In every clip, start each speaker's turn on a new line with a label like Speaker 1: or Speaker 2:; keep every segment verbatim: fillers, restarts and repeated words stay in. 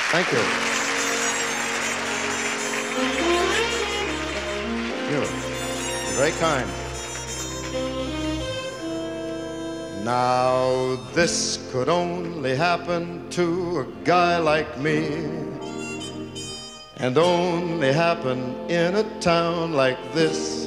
Speaker 1: Thank you. You're very kind. Now this could only happen to a guy like me, and only happen in a town like this.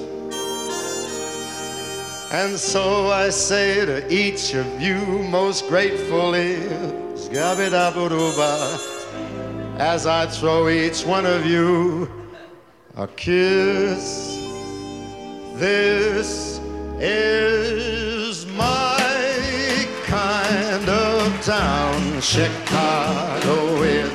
Speaker 1: And so I say to each of you most gratefully, Scabby-dabba-dooba, as I throw each one of you a kiss. This is my kind of town. Chicago is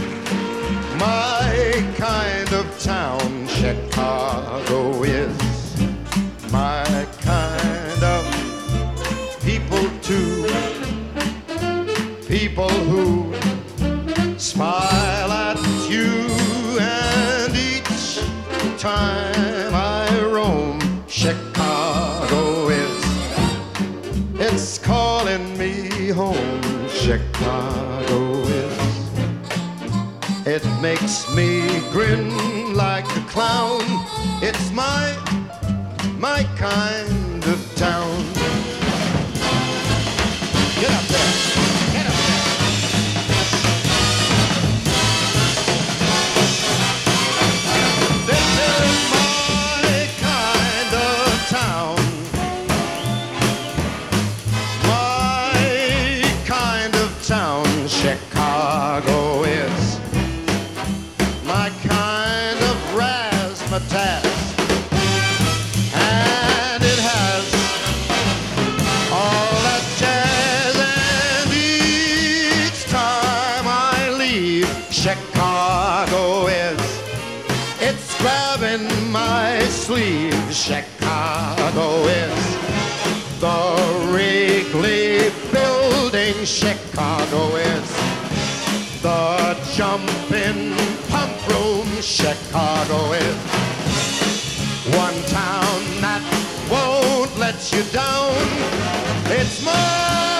Speaker 1: my kind of town. Chicago is my kind of people too. People who smile at you, and each time I roam, Chicago is, it's calling me home. Chicago is, it makes me grin like a clown. It's my, my kind of town. Get up there, get up there. This is my kind of town. My kind of town. Chicago is my kind of razzmatazz. And it has all that jazz. And each time I leave, Chicago is, it's grabbing my sleeve. Chicago is the Wrigley Building. Chicago is the jumping pump room. Chicago is one town that won't let you down. It's more